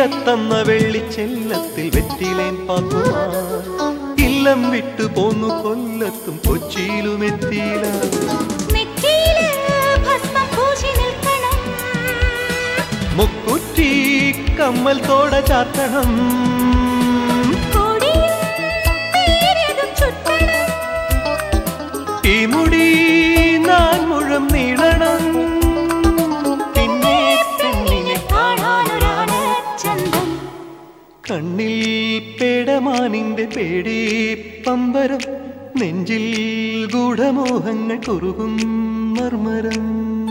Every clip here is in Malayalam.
നീലത്തന്ന വെള്ളിച്ചെല്ലത്തിൽ വെറ്റിലേൻ പാത്തുമാ ഇല്ലം വിട്ടു പോന്നു കൊല്ലത്തും കൊച്ചിയിലുമെത്തിയില്ല മുക്കുറ്റി കമ്മൽ തോട ചാത്തണം ഈ മുടി നാൻ മുഴം നീളണം പിന്നെ പെണ്ണിനെ കാണാനൊരാണ് ചന്തം കണ്ണിൽ പേടമാനിന്റെ പേടി പമ്പരം നെഞ്ചിൽ ഗൂഢമോഹങ്ങൾ കുറുകും മർമരം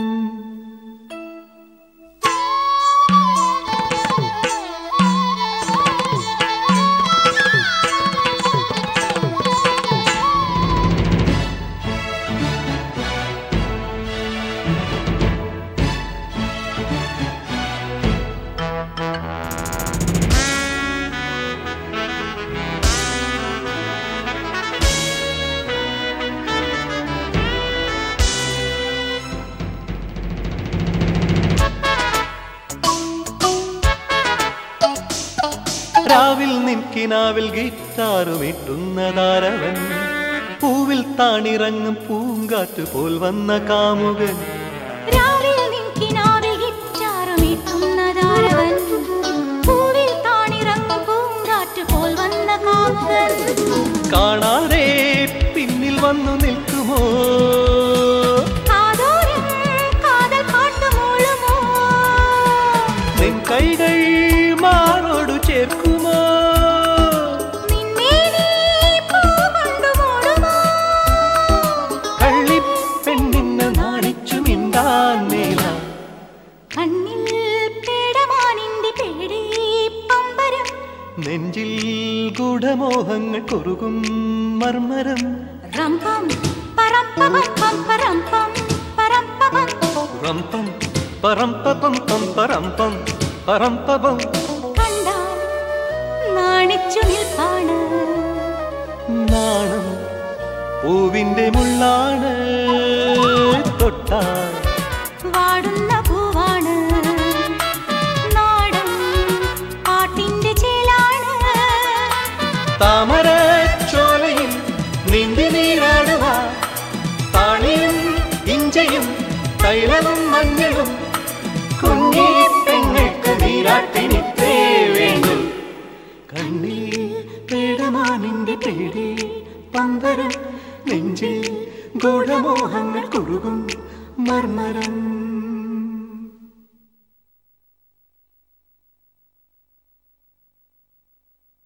രാവിൽ നിൻകിനാവിൽ ഗിറ്റാറുമിട്ടുന്നതാരവൻ പൂവിൽ താണിറങ്ങും പൂങ്കാറ്റ് പോൽ വന്ന കാമുകൻ കാണാതെ പിന്നിൽ വന്നു നിൽക്കുമോ നിൻ കൈകൾ മാറോടു ചേർക്കുമോ കള്ളിപ്പെണ്ണിന്ന് നാണിച്ചു മിണ്ടാൻ മേല നെഞ്ചിൽ ഗൂഢമോഹങ്ങൾ കുറുകും മർമരം റംപം പരംപം പരംപം നാണിച്ചു നിൽപ്പാണ് നാണം പൂവിന്റെ മുള്ളാണ് തൊട്ടാൽ വാടുന്ന പൂവാണ് നാടൻ പാട്ടിന്റെ ചേലാണ് താമര ചോലയിൽ നീന്തി നീരാടുക താളിയും ഇഞ്ചയും തൈലവും മഞ്ഞളും കുഞ്ഞി പെങ്ങൾക്ക് നീരാട്ടിനിത്തേ വേണ്ടു കണ്ണിൽ പേടമാനിന്റെ പേടി പമ്പരം നെഞ്ചിൽ ഗൂഢമോഹങ്ങൾ കുറുകും മർമരം